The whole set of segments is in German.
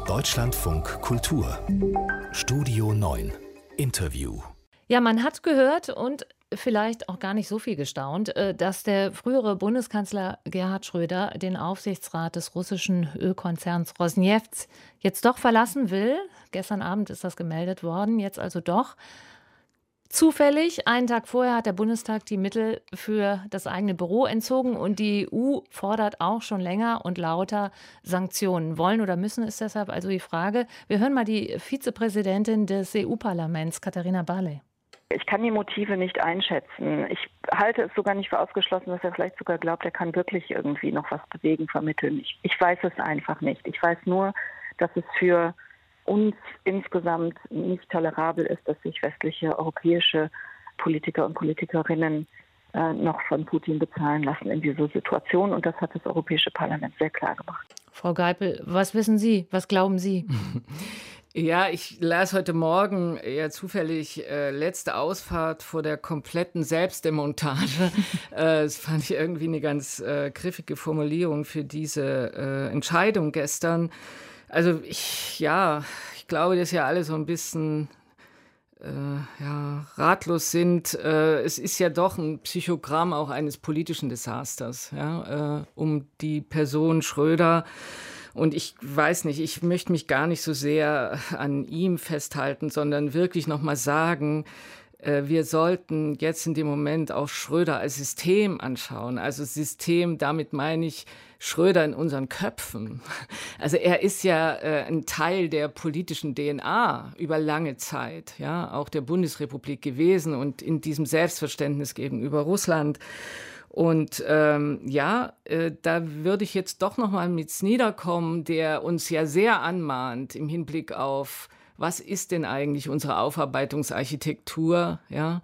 Deutschlandfunk Kultur Studio 9 Interview. Ja, man hat gehört und vielleicht auch gar nicht so viel gestaunt, dass der frühere Bundeskanzler Gerhard Schröder den Aufsichtsrat des russischen Ölkonzerns Rosneft jetzt doch verlassen will. Gestern Abend ist das gemeldet worden, jetzt also doch. Zufällig, einen Tag vorher hat der Bundestag die Mittel für das eigene Büro entzogen und die EU fordert auch schon länger und lauter Sanktionen. Wollen oder müssen ist deshalb also die Frage. Wir hören mal die Vizepräsidentin des EU-Parlaments, Katharina Barley. Ich kann die Motive nicht einschätzen. Ich halte es sogar nicht für ausgeschlossen, dass er vielleicht sogar glaubt, er kann wirklich irgendwie noch was bewegen, vermitteln. Ich weiß es einfach nicht. Ich weiß nur, dass es für uns insgesamt nicht tolerabel ist, dass sich westliche europäische Politiker und Politikerinnen noch von Putin bezahlen lassen in dieser Situation. Und das hat das Europäische Parlament sehr klar gemacht. Frau Geipel, was wissen Sie? Was glauben Sie? Ja, ich las heute Morgen ja zufällig letzte Ausfahrt vor der kompletten Selbstdemontage. Das fand ich irgendwie eine ganz griffige Formulierung für diese Entscheidung gestern. Also ich glaube, dass ja alle so ein bisschen ratlos sind. Es ist ja doch ein Psychogramm auch eines politischen Desasters, um die Person Schröder. Und ich weiß nicht, ich möchte mich gar nicht so sehr an ihm festhalten, sondern wirklich nochmal sagen, wir sollten jetzt in dem Moment auch Schröder als System anschauen. Also System, damit meine ich Schröder in unseren Köpfen. Also er ist ja ein Teil der politischen DNA über lange Zeit, ja, auch der Bundesrepublik gewesen und in diesem Selbstverständnis gegenüber Russland. Und da würde ich jetzt doch noch mal mit Snyder kommen, der uns ja sehr anmahnt im Hinblick auf, was ist denn eigentlich unsere Aufarbeitungsarchitektur? Ja?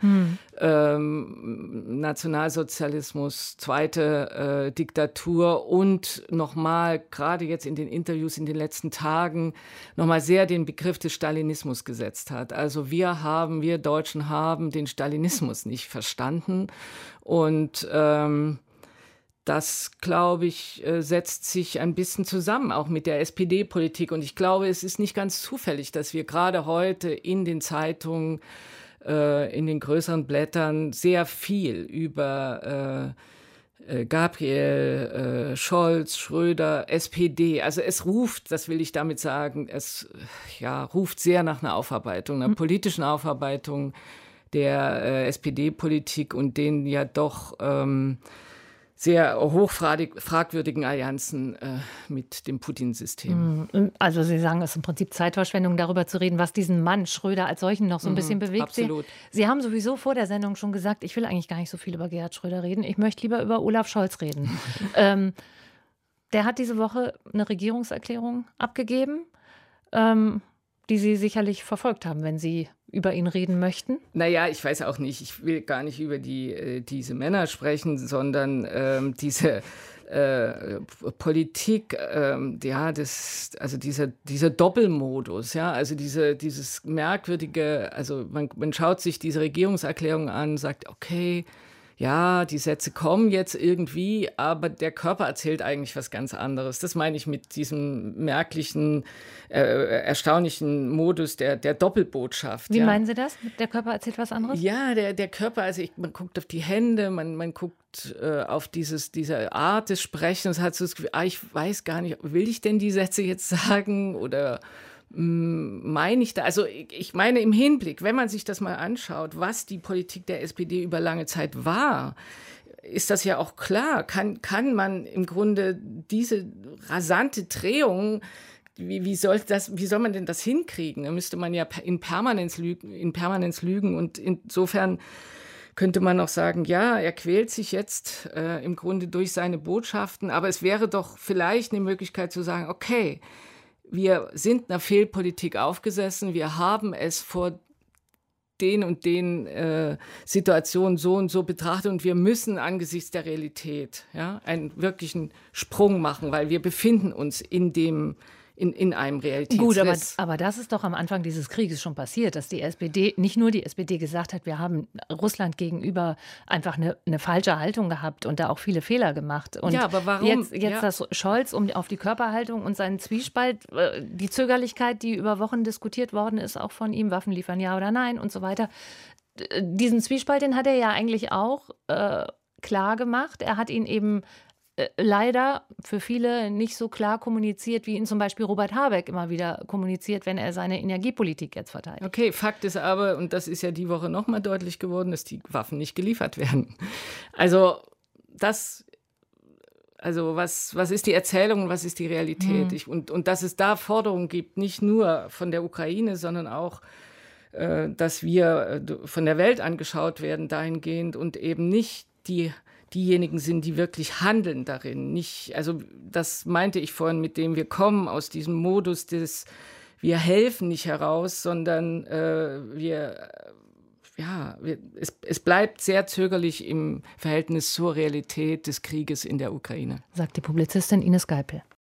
Nationalsozialismus, zweite Diktatur und nochmal, gerade jetzt in den Interviews in den letzten Tagen, nochmal sehr den Begriff des Stalinismus gesetzt hat. Also wir Deutschen haben den Stalinismus nicht verstanden. Und das, glaube ich, setzt sich ein bisschen zusammen, auch mit der SPD-Politik. Und ich glaube, es ist nicht ganz zufällig, dass wir gerade heute in den Zeitungen, in den größeren Blättern sehr viel über Gabriel, Scholz, Schröder, SPD. Also es ruft, das will ich damit sagen, ruft sehr nach einer Aufarbeitung, einer politischen Aufarbeitung der SPD-Politik und den ja doch sehr hochfragwürdigen Allianzen mit dem Putin-System. Also Sie sagen, es ist im Prinzip Zeitverschwendung, darüber zu reden, was diesen Mann Schröder als solchen noch so ein bisschen bewegt. Absolut. Sie haben sowieso vor der Sendung schon gesagt, ich will eigentlich gar nicht so viel über Gerhard Schröder reden, ich möchte lieber über Olaf Scholz reden. Der hat diese Woche eine Regierungserklärung abgegeben, die Sie sicherlich verfolgt haben, wenn Sie über ihn reden möchten? Naja, ich weiß auch nicht. Ich will gar nicht über diese Männer sprechen, sondern diese Politik, dieser Doppelmodus, ja, also dieses merkwürdige, also man schaut sich diese Regierungserklärung an, sagt, okay, ja, die Sätze kommen jetzt irgendwie, aber der Körper erzählt eigentlich was ganz anderes. Das meine ich mit diesem merklichen, erstaunlichen Modus der Doppelbotschaft. Wie meinen Sie das? Der Körper erzählt was anderes? Ja, der Körper, also man guckt auf die Hände, man guckt auf diese Art des Sprechens, hat so das Gefühl, ich weiß gar nicht, will ich denn die Sätze jetzt sagen oder meine ich da, also ich meine im Hinblick, wenn man sich das mal anschaut, was die Politik der SPD über lange Zeit war, ist das ja auch klar, kann man im Grunde diese rasante Drehung, wie soll man denn das hinkriegen? Da müsste man ja in Permanenz lügen und insofern könnte man auch sagen, ja, er quält sich jetzt im Grunde durch seine Botschaften, aber es wäre doch vielleicht eine Möglichkeit zu sagen, okay, wir sind einer Fehlpolitik aufgesessen, wir haben es vor den und den Situationen so und so betrachtet und wir müssen angesichts der Realität einen wirklichen Sprung machen, weil wir befinden uns in in einem Realitätsriss. Gut, aber das ist doch am Anfang dieses Krieges schon passiert, dass die SPD, nicht nur die SPD gesagt hat, wir haben Russland gegenüber einfach eine falsche Haltung gehabt und da auch viele Fehler gemacht. Und ja, aber warum? Jetzt das Scholz auf die Körperhaltung und seinen Zwiespalt, die Zögerlichkeit, die über Wochen diskutiert worden ist, auch von ihm, Waffen liefern ja oder nein und so weiter. Diesen Zwiespalt, den hat er ja eigentlich auch klar gemacht. Er hat ihn eben leider für viele nicht so klar kommuniziert, wie ihn zum Beispiel Robert Habeck immer wieder kommuniziert, wenn er seine Energiepolitik jetzt verteidigt. Okay, Fakt ist aber, und das ist ja die Woche nochmal deutlich geworden, dass die Waffen nicht geliefert werden. Also was ist die Erzählung und was ist die Realität? Und dass es da Forderungen gibt, nicht nur von der Ukraine, sondern auch, dass wir von der Welt angeschaut werden dahingehend und eben nicht diejenigen sind, die wirklich handeln darin. Also das meinte ich vorhin, mit dem wir kommen aus diesem Modus des wir helfen nicht heraus, sondern es bleibt sehr zögerlich im Verhältnis zur Realität des Krieges in der Ukraine. Sagt die Publizistin Ines Geipel.